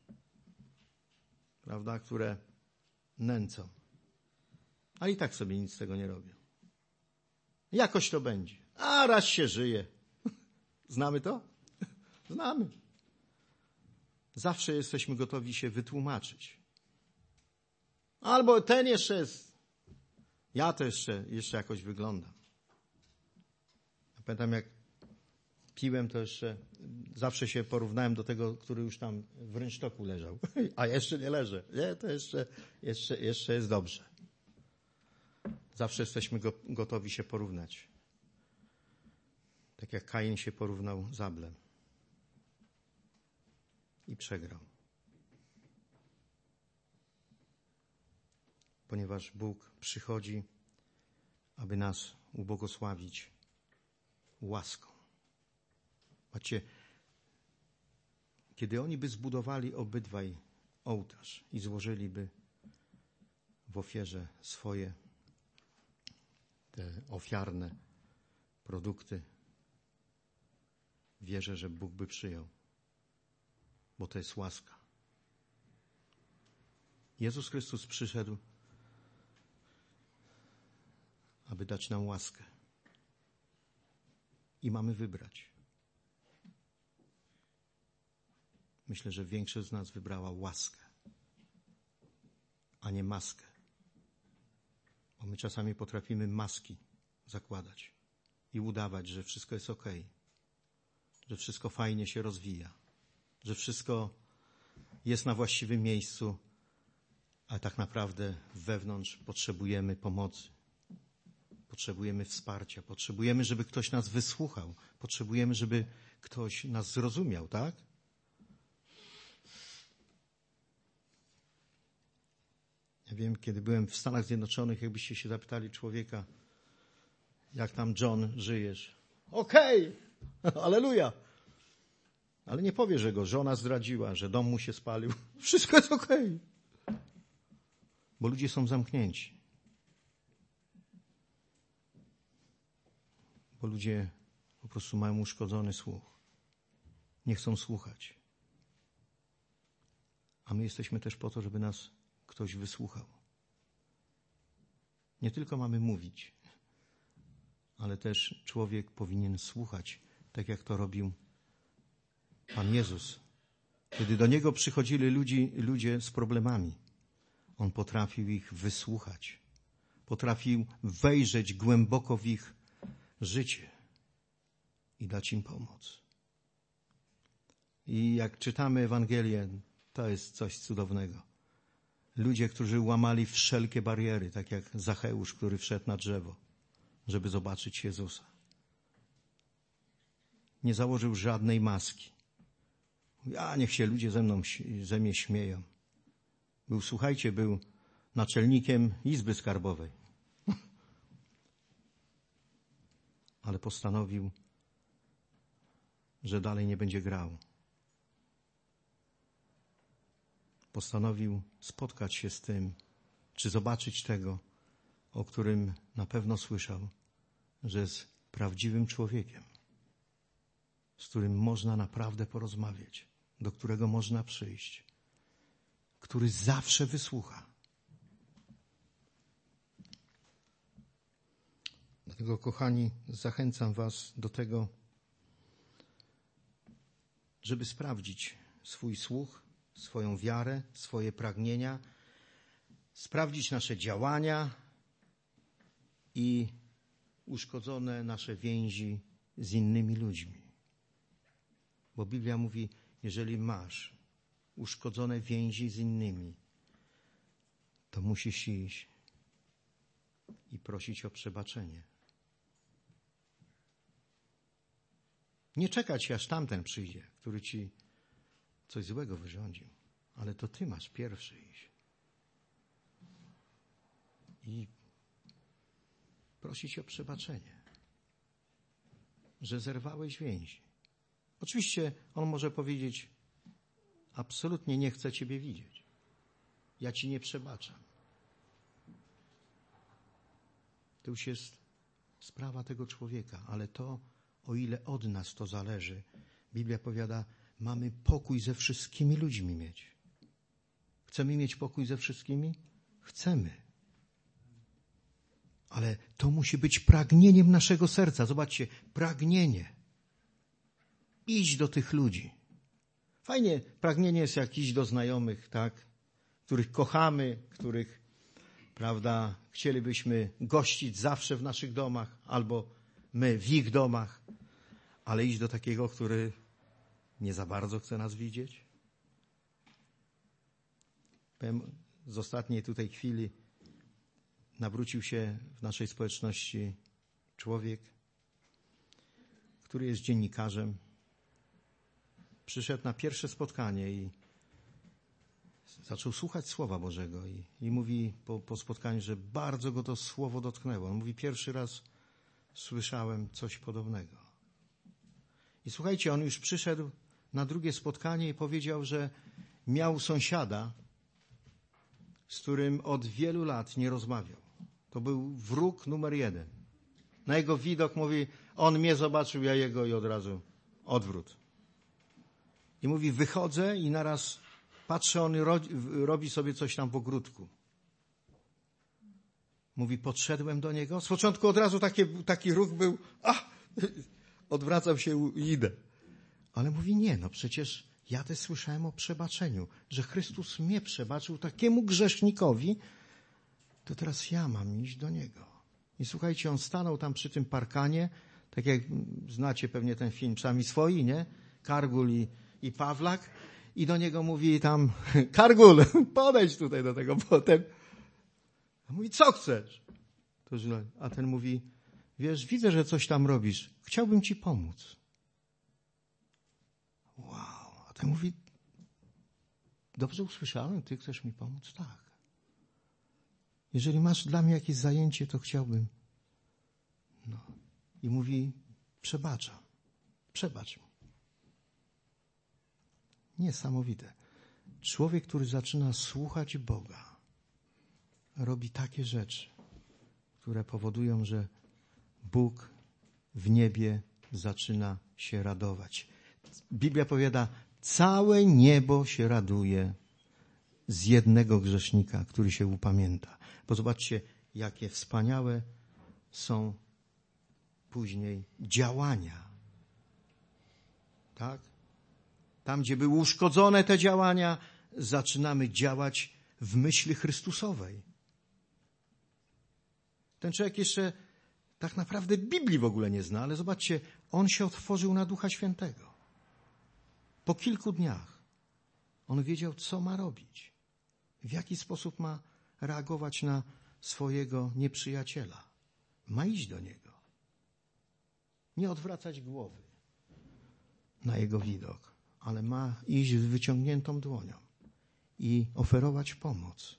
prawda, które nęcą. Ale i tak sobie nic z tego nie robią. Jakoś to będzie. A raz się żyje. Znamy to? Znamy. Zawsze jesteśmy gotowi się wytłumaczyć. Albo ten jeszcze jest. Ja to jeszcze jakoś wyglądam. Ja pamiętam, jak piłem, to jeszcze zawsze się porównałem do tego, który już tam w rynsztoku leżał. A jeszcze nie leżę. Nie, to jeszcze jest dobrze. Zawsze jesteśmy gotowi się porównać. Tak jak Kain się porównał z Ablem. I przegrał. Ponieważ Bóg przychodzi, aby nas ubłogosławić łaską. Patrzcie, kiedy oni by zbudowali obydwaj ołtarz i złożyliby w ofierze swoje te ofiarne produkty, wierzę, że Bóg by przyjął, bo to jest łaska. Jezus Chrystus przyszedł, aby dać nam łaskę. I mamy wybrać. Myślę, że większość z nas wybrała łaskę, a nie maskę. Bo my czasami potrafimy maski zakładać i udawać, że wszystko jest okej, że wszystko fajnie się rozwija, że wszystko jest na właściwym miejscu, ale tak naprawdę wewnątrz potrzebujemy pomocy. Potrzebujemy wsparcia, potrzebujemy, żeby ktoś nas wysłuchał, potrzebujemy, żeby ktoś nas zrozumiał, tak? Ja wiem, kiedy byłem w Stanach Zjednoczonych, jakbyście się zapytali człowieka, jak tam John żyjesz? Okej, alleluja. Ale nie powie, że go żona zdradziła, że dom mu się spalił. Wszystko jest okej. Bo ludzie są zamknięci. Bo ludzie po prostu mają uszkodzony słuch. Nie chcą słuchać. A my jesteśmy też po to, żeby nas ktoś wysłuchał. Nie tylko mamy mówić, ale też człowiek powinien słuchać, tak jak to robił Pan Jezus. Kiedy do Niego przychodzili ludzie z problemami, On potrafił ich wysłuchać. Potrafił wejrzeć głęboko w ich życie i dać im pomoc. I jak czytamy Ewangelię, to jest coś cudownego. Ludzie, którzy łamali wszelkie bariery, tak jak Zacheusz, który wszedł na drzewo, żeby zobaczyć Jezusa. Nie założył żadnej maski. Niech się ludzie ze mnie śmieją. Był naczelnikiem Izby Skarbowej. Ale postanowił, że dalej nie będzie grał. Postanowił spotkać się z tym, czy zobaczyć tego, o którym na pewno słyszał, że jest prawdziwym człowiekiem, z którym można naprawdę porozmawiać, do którego można przyjść, który zawsze wysłucha. Dlatego, kochani, zachęcam was do tego, żeby sprawdzić swój słuch, swoją wiarę, swoje pragnienia, sprawdzić nasze działania i uszkodzone nasze więzi z innymi ludźmi. Bo Biblia mówi, jeżeli masz uszkodzone więzi z innymi, to musisz iść i prosić o przebaczenie. Nie czekać, aż tamten przyjdzie, który ci coś złego wyrządził, ale to ty masz pierwszy iść. I prosić o przebaczenie, że zerwałeś więzi. Oczywiście on może powiedzieć, absolutnie nie chcę ciebie widzieć. Ja ci nie przebaczam. To już jest sprawa tego człowieka, ale to, o ile od nas to zależy, Biblia powiada, mamy pokój ze wszystkimi ludźmi mieć. Chcemy mieć pokój ze wszystkimi? Chcemy. Ale to musi być pragnieniem naszego serca. Zobaczcie, pragnienie. Iść do tych ludzi. Fajnie, pragnienie jest jak iść do znajomych, tak? Których kochamy, których, prawda, chcielibyśmy gościć zawsze w naszych domach, albo my w ich domach. Ale iść do takiego, który nie za bardzo chce nas widzieć. Powiem, z ostatniej tutaj chwili nawrócił się w naszej społeczności człowiek, który jest dziennikarzem. Przyszedł na pierwsze spotkanie i zaczął słuchać Słowa Bożego i mówi po spotkaniu, że bardzo go to Słowo dotknęło. On mówi, pierwszy raz słyszałem coś podobnego. I słuchajcie, on już przyszedł na drugie spotkanie i powiedział, że miał sąsiada, z którym od wielu lat nie rozmawiał. To był wróg numer 1. Na jego widok mówi, on mnie zobaczył, ja jego i od razu odwrót. I mówi, wychodzę i naraz patrzę, on robi sobie coś tam w ogródku. Mówi, podszedłem do niego. Z początku od razu taki ruch był, odwracam się i idę. Ale mówi, nie, no przecież ja też słyszałem o przebaczeniu, że Chrystus mnie przebaczył takiemu grzesznikowi, to teraz ja mam iść do Niego. I słuchajcie, on stanął tam przy tym parkanie, tak jak znacie pewnie ten film Psami swoi, nie? Kargul i Pawlak. I do niego mówi tam, Kargul, podejdź tutaj do tego potem. A mówi, co chcesz? A ten mówi, wiesz, widzę, że coś tam robisz. Chciałbym ci pomóc. Wow. A ten mówi, dobrze usłyszałem, ty chcesz mi pomóc? Tak. Jeżeli masz dla mnie jakieś zajęcie, to chciałbym. No. I mówi, przebaczam. Przebacz mi. Niesamowite. Człowiek, który zaczyna słuchać Boga, robi takie rzeczy, które powodują, że Bóg w niebie zaczyna się radować. Biblia powiada, całe niebo się raduje z jednego grzesznika, który się upamięta. Bo zobaczcie, jakie wspaniałe są później działania. Tak? Tam, gdzie były uszkodzone te działania, zaczynamy działać w myśli Chrystusowej. Ten człowiek jeszcze tak naprawdę Biblii w ogóle nie zna, ale zobaczcie, on się otworzył na Ducha Świętego. Po kilku dniach on wiedział, co ma robić, w jaki sposób ma reagować na swojego nieprzyjaciela. Ma iść do niego. Nie odwracać głowy na jego widok, ale ma iść z wyciągniętą dłonią i oferować pomoc.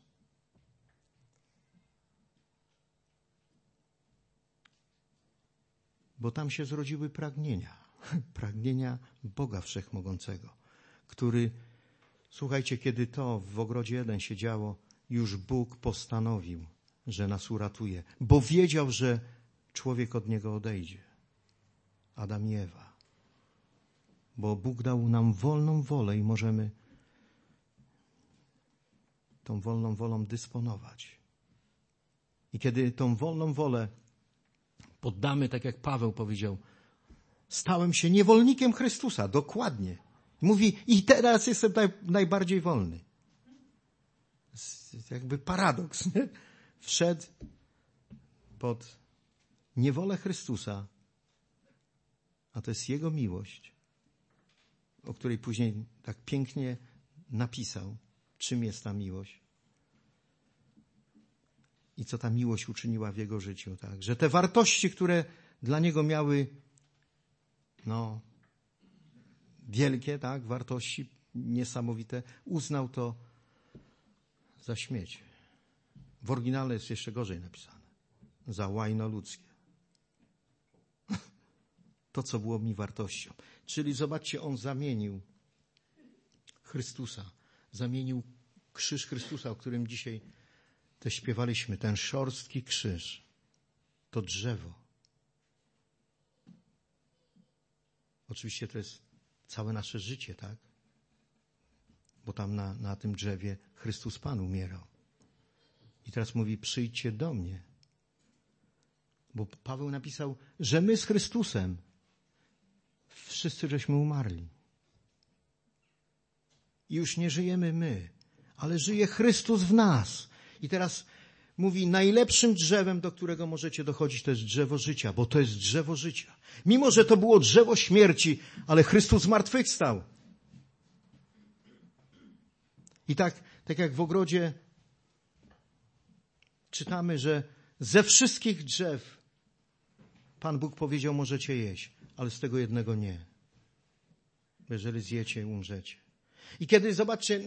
Bo tam się zrodziły pragnienia Boga Wszechmogącego, który, słuchajcie, kiedy to w ogrodzie Eden się działo, już Bóg postanowił, że nas uratuje, bo wiedział, że człowiek od Niego odejdzie. Adam i Ewa. Bo Bóg dał nam wolną wolę i możemy tą wolną wolą dysponować. I kiedy tą wolną wolę poddamy, tak jak Paweł powiedział, stałem się niewolnikiem Chrystusa, dokładnie. Mówi, i teraz jestem najbardziej wolny. Jakby paradoks, nie? Wszedł pod niewolę Chrystusa, a to jest Jego miłość, o której później tak pięknie napisał, czym jest ta miłość. I co ta miłość uczyniła w jego życiu, tak? Że te wartości, które dla niego miały, wielkie, tak? Wartości niesamowite, uznał to za śmieć. W oryginale jest jeszcze gorzej napisane. Za łajno ludzkie. To, co było mi wartością. Czyli zobaczcie, on zamienił Chrystusa, zamienił krzyż Chrystusa, o którym dzisiaj też śpiewaliśmy, ten szorstki krzyż, to drzewo. Oczywiście to jest całe nasze życie, tak? Bo tam na tym drzewie Chrystus Pan umierał. I teraz mówi, przyjdźcie do mnie. Bo Paweł napisał, że my z Chrystusem wszyscy żeśmy umarli. I już nie żyjemy my, ale żyje Chrystus w nas. I teraz mówi, najlepszym drzewem, do którego możecie dochodzić, to jest drzewo życia, bo to jest drzewo życia. Mimo że to było drzewo śmierci, ale Chrystus zmartwychwstał. I tak jak w ogrodzie czytamy, że ze wszystkich drzew Pan Bóg powiedział, możecie jeść, ale z tego jednego nie. Bo jeżeli zjecie, umrzecie. I kiedy, zobaczcie,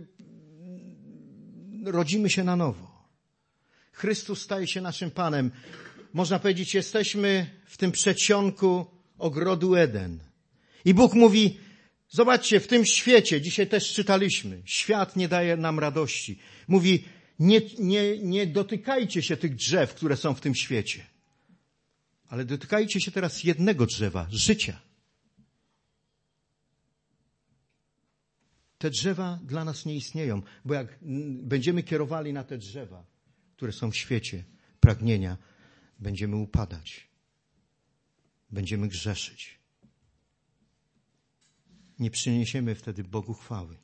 rodzimy się na nowo. Chrystus staje się naszym Panem. Można powiedzieć, jesteśmy w tym przedsionku ogrodu Eden. I Bóg mówi, zobaczcie, w tym świecie, dzisiaj też czytaliśmy, świat nie daje nam radości. Mówi, nie dotykajcie się tych drzew, które są w tym świecie. Ale dotykajcie się teraz jednego drzewa, życia. Te drzewa dla nas nie istnieją, bo jak będziemy kierowali na te drzewa, które są w świecie, pragnienia, będziemy upadać. Będziemy grzeszyć. Nie przyniesiemy wtedy Bogu chwały.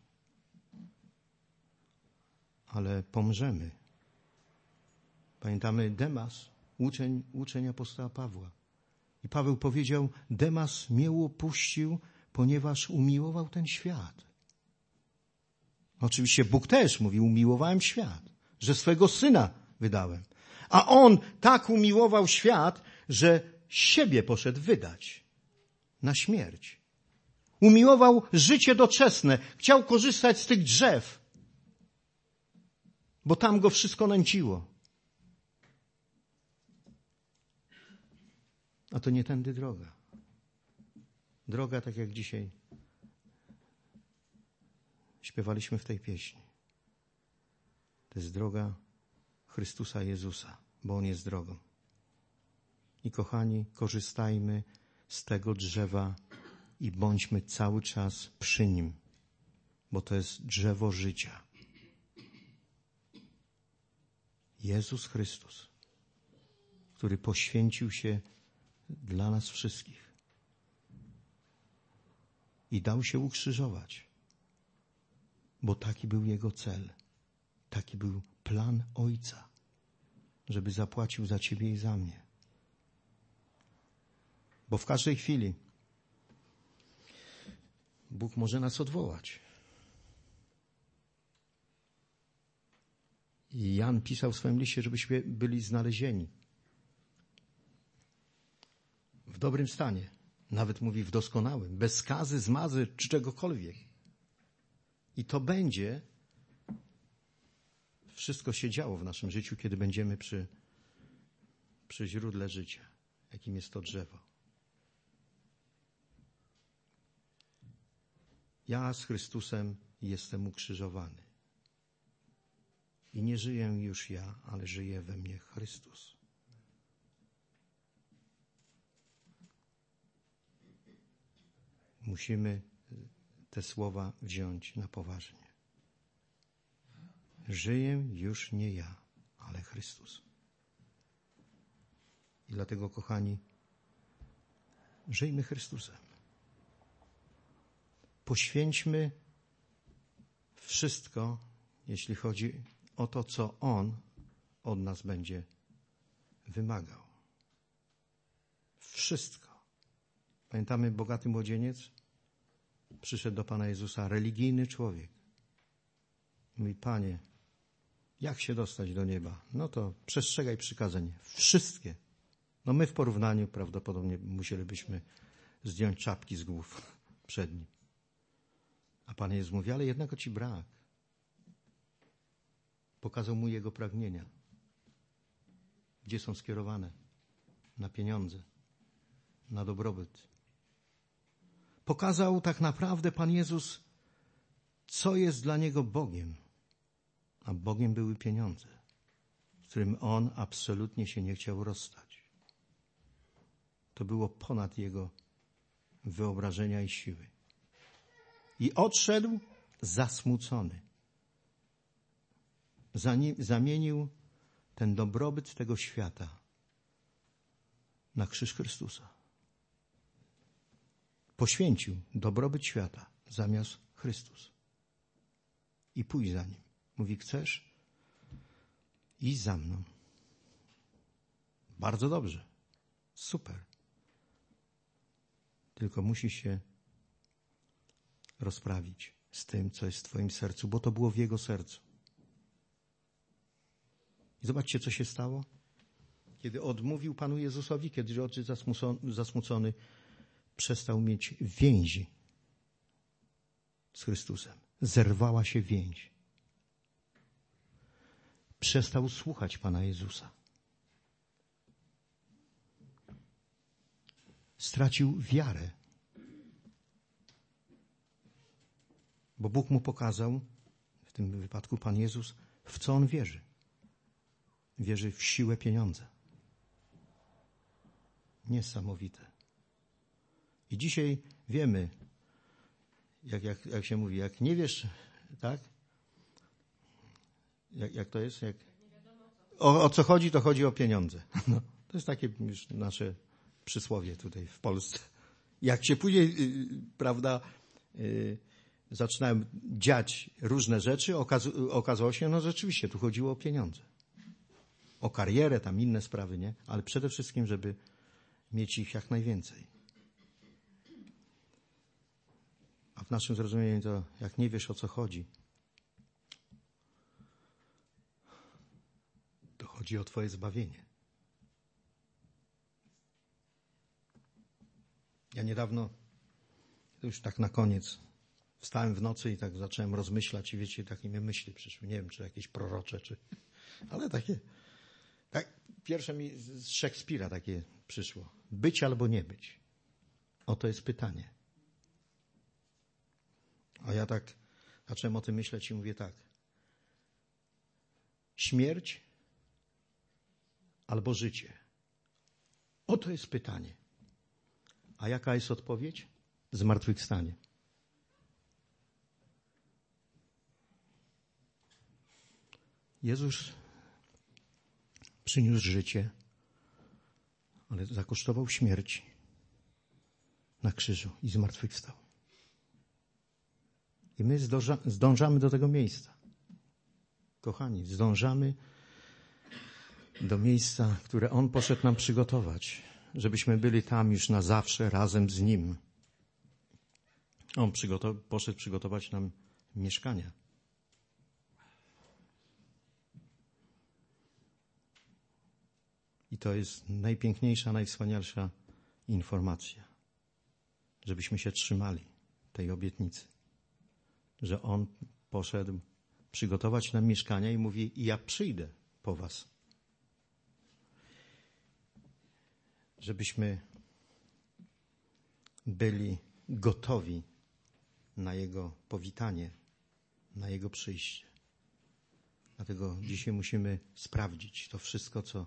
Ale pomrzemy. Pamiętamy Demas, uczeń apostoła Pawła. I Paweł powiedział, Demas mnie opuścił, ponieważ umiłował ten świat. Oczywiście Bóg też mówi, umiłowałem świat, że swego Syna wydałem. A On tak umiłował świat, że siebie poszedł wydać na śmierć. Umiłował życie doczesne. Chciał korzystać z tych drzew, bo tam go wszystko nęciło. A to nie tędy droga. Droga, tak jak dzisiaj śpiewaliśmy w tej pieśni. To jest droga Chrystusa Jezusa, bo On jest drogą. I kochani, korzystajmy z tego drzewa i bądźmy cały czas przy Nim, bo to jest drzewo życia. Jezus Chrystus, który poświęcił się dla nas wszystkich i dał się ukrzyżować, bo taki był Jego cel, taki był plan Ojca, żeby zapłacił za ciebie i za mnie. Bo w każdej chwili Bóg może nas odwołać. I Jan pisał w swoim liście, żebyśmy byli znalezieni w dobrym stanie. Nawet mówi w doskonałym, bez skazy, zmazy czy czegokolwiek. I to będzie wszystko się działo w naszym życiu, kiedy będziemy przy źródle życia, jakim jest to drzewo. Ja z Chrystusem jestem ukrzyżowany. I nie żyję już ja, ale żyje we mnie Chrystus. Musimy te słowa wziąć na poważnie. Żyję już nie ja, ale Chrystus. I dlatego, kochani, żyjmy Chrystusem. Poświęćmy wszystko, jeśli chodzi o to, co On od nas będzie wymagał. Wszystko. Pamiętamy, bogaty młodzieniec przyszedł do Pana Jezusa, religijny człowiek. Mówi, Panie, jak się dostać do nieba? No to przestrzegaj przykazań. Wszystkie. No my w porównaniu prawdopodobnie musielibyśmy zdjąć czapki z głów przed Nim. A Pan Jezus mówi, ale jednego ci brak. Pokazał mu Jego pragnienia. Gdzie są skierowane? Na pieniądze, na dobrobyt. Pokazał tak naprawdę Pan Jezus, co jest dla Niego Bogiem. A Bogiem były pieniądze, z którym On absolutnie się nie chciał rozstać. to było ponad jego wyobrażenia i siły. I odszedł zasmucony. Zamienił ten dobrobyt tego świata na krzyż Chrystusa. Poświęcił dobrobyt świata zamiast Chrystus. I pójdź za Nim. Mówi, chcesz? Idź za mną. Bardzo dobrze. Super. Tylko musisz się rozprawić z tym, co jest w twoim sercu, bo to było w jego sercu. I zobaczcie, co się stało. Kiedy odmówił Panu Jezusowi, kiedy oczy zasmucony, przestał mieć więzi z Chrystusem. Zerwała się więź. Przestał słuchać Pana Jezusa. Stracił wiarę. Bo Bóg mu pokazał, w tym wypadku Pan Jezus, w co on wierzy. Wierzy w siłę pieniądza. Niesamowite. I dzisiaj wiemy, jak się mówi, jak nie wiesz, tak? Jak to jest? O co chodzi, to chodzi o pieniądze. No, to jest takie już nasze przysłowie tutaj w Polsce. Jak się później, prawda, zaczynałem dziać różne rzeczy, okazało się, no rzeczywiście, tu chodziło o pieniądze. O karierę, tam inne sprawy, nie? Ale przede wszystkim, żeby mieć ich jak najwięcej. A w naszym zrozumieniu to, jak nie wiesz, o co chodzi, to chodzi o twoje zbawienie. Ja niedawno, to już tak na koniec, wstałem w nocy i tak zacząłem rozmyślać i wiecie, takie mi myśli przyszły. Nie wiem, czy jakieś prorocze, ale takie, tak, pierwsze mi z Szekspira takie przyszło. Być albo nie być. Oto jest pytanie. A ja tak zacząłem o tym myśleć i mówię tak. Śmierć albo życie. Oto jest pytanie. A jaka jest odpowiedź? Zmartwychwstanie. Jezus przyniósł życie, ale zakosztował śmierć na krzyżu i zmartwychwstał. I my zdążamy do tego miejsca. Kochani, zdążamy do miejsca, które On poszedł nam przygotować, żebyśmy byli tam już na zawsze razem z Nim. On poszedł przygotować nam mieszkania. I to jest najpiękniejsza, najwspanialsza informacja, żebyśmy się trzymali tej obietnicy, że On poszedł przygotować nam mieszkania i mówi, ja przyjdę po was. Żebyśmy byli gotowi na Jego powitanie, na Jego przyjście. Dlatego dzisiaj musimy sprawdzić to wszystko, co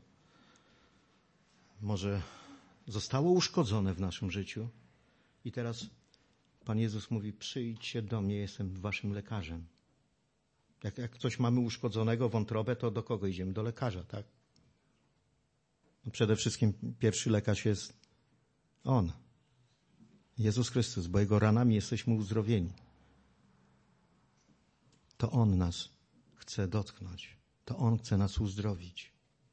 może zostało uszkodzone w naszym życiu. I teraz Pan Jezus mówi, przyjdźcie do mnie, jestem waszym lekarzem. Jak coś mamy uszkodzonego, wątrobę, to do kogo idziemy? Do lekarza, tak? No przede wszystkim pierwszy lekarz jest On. Jezus Chrystus, bo Jego ranami jesteśmy uzdrowieni. To On nas chce dotknąć. To On chce nas uzdrowić.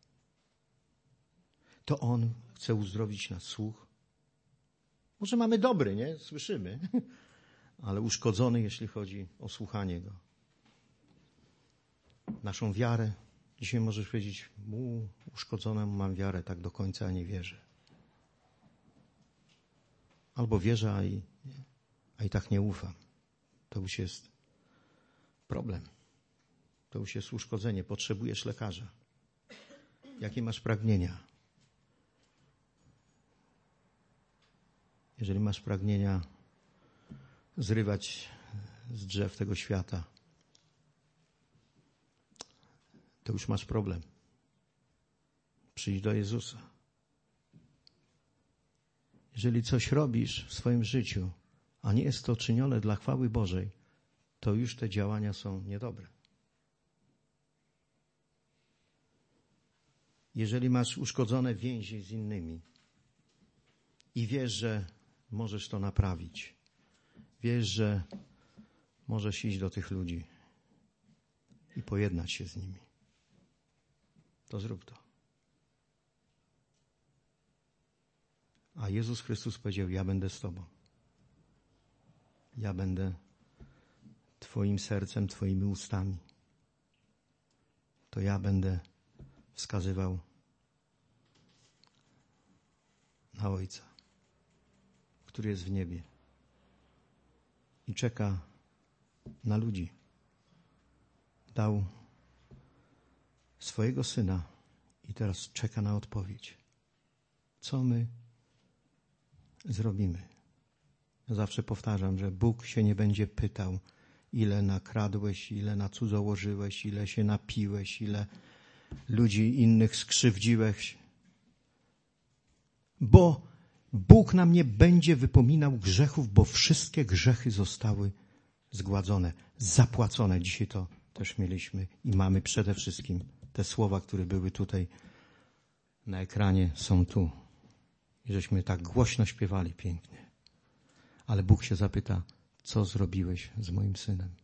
To On chce uzdrowić nas słuch. Może mamy dobry, nie? Słyszymy. Ale uszkodzony, jeśli chodzi o słuchanie Go. Naszą wiarę. Dzisiaj możesz powiedzieć, uszkodzoną mam wiarę, tak do końca nie wierzę. Albo wierzę, a i tak nie ufam. To już jest problem. To już jest uszkodzenie. Potrzebujesz lekarza. Jakie masz pragnienia? Jeżeli masz pragnienia zrywać z drzew tego świata, to już masz problem. Przyjdź do Jezusa. Jeżeli coś robisz w swoim życiu, a nie jest to czynione dla chwały Bożej, to już te działania są niedobre. Jeżeli masz uszkodzone więzi z innymi i wiesz, że możesz to naprawić, wiesz, że możesz iść do tych ludzi i pojednać się z nimi, to zrób to. A Jezus Chrystus powiedział, ja będę z tobą. Ja będę twoim sercem, twoimi ustami. To ja będę wskazywał na Ojca, który jest w niebie i czeka na ludzi. Dał swojego Syna i teraz czeka na odpowiedź. Co my zrobimy? Ja zawsze powtarzam, że Bóg się nie będzie pytał, ile nakradłeś, ile nacudzołożyłeś, ile się napiłeś, ile ludzi innych skrzywdziłeś. Bo Bóg nam nie będzie wypominał grzechów, bo wszystkie grzechy zostały zgładzone, zapłacone. Dzisiaj to też mieliśmy i mamy przede wszystkim. Te słowa, które były tutaj na ekranie, są tu. I żeśmy tak głośno śpiewali pięknie. Ale Bóg się zapyta, co zrobiłeś z moim Synem?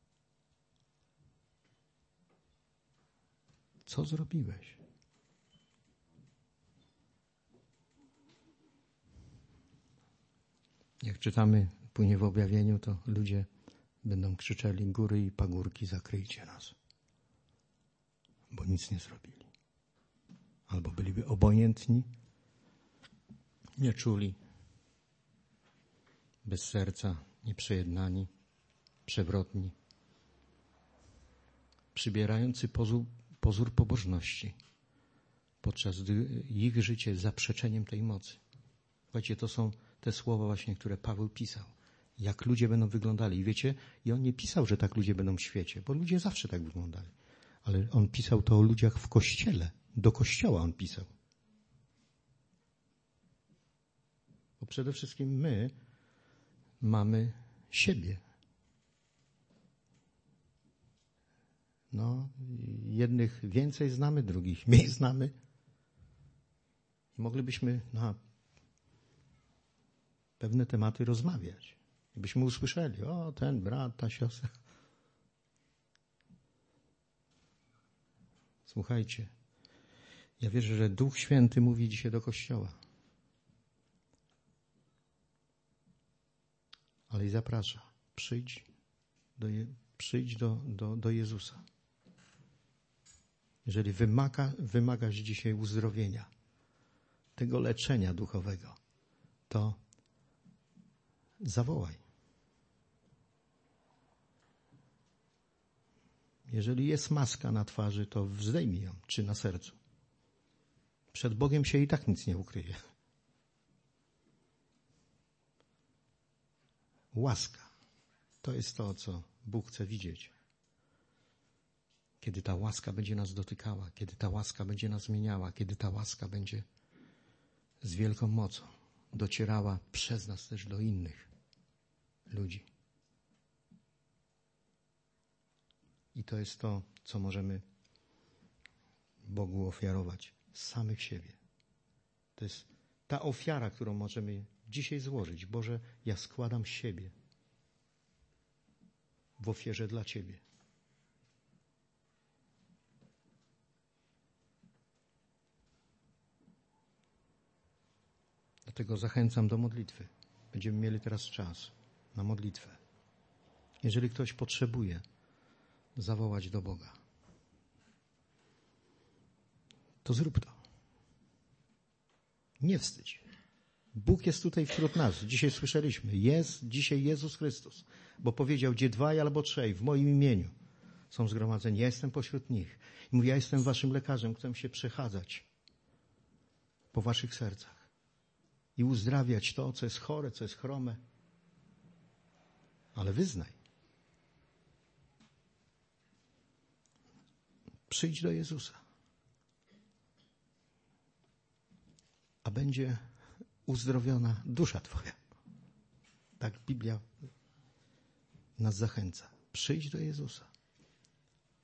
Co zrobiłeś? Jak czytamy później w objawieniu, to ludzie będą krzyczeli, góry i pagórki, zakryjcie nas. Bo nic nie zrobili. Albo byliby obojętni, nie czuli, bez serca, nieprzejednani, przewrotni, przybierający pozór pobożności, podczas gdy ich życie jest zaprzeczeniem tej mocy. Słuchajcie, to są te słowa właśnie, które Paweł pisał. Jak ludzie będą wyglądali. I wiecie, i on nie pisał, że tak ludzie będą w świecie, bo ludzie zawsze tak wyglądali. Ale on pisał to o ludziach w Kościele. Do Kościoła on pisał. Bo przede wszystkim my mamy siebie. No, jednych więcej znamy, drugich mniej znamy. I moglibyśmy na pewne tematy rozmawiać. I byśmy usłyszeli, o, ten brat, ta siostra. Słuchajcie, ja wierzę, że Duch Święty mówi dzisiaj do Kościoła. Ale i zaprasza. Przyjdź do Jezusa. Jeżeli wymagasz dzisiaj uzdrowienia, tego leczenia duchowego, to zawołaj. Jeżeli jest maska na twarzy, to zdejmij ją, czy na sercu. Przed Bogiem się i tak nic nie ukryje. Łaska. To jest to, co Bóg chce widzieć. Kiedy ta łaska będzie nas dotykała, kiedy ta łaska będzie nas zmieniała, kiedy ta łaska będzie z wielką mocą docierała przez nas też do innych ludzi. I to jest to, co możemy Bogu ofiarować z samych siebie. To jest ta ofiara, którą możemy dzisiaj złożyć. Boże, ja składam siebie w ofierze dla Ciebie. Dlatego zachęcam do modlitwy. Będziemy mieli teraz czas na modlitwę. Jeżeli ktoś potrzebuje zawołać do Boga, to zrób to. Nie wstydź. Bóg jest tutaj wśród nas. Dzisiaj słyszeliśmy. Jest dzisiaj Jezus Chrystus. Bo powiedział, gdzie dwaj albo trzej w moim imieniu są zgromadzeni. Ja jestem pośród nich. I mówi, ja jestem waszym lekarzem. Chcę się przechadzać po waszych sercach i uzdrawiać to, co jest chore, co jest chrome. Ale wyznaj. Przyjdź do Jezusa. A będzie uzdrowiona dusza twoja. Tak Biblia nas zachęca. Przyjdź do Jezusa.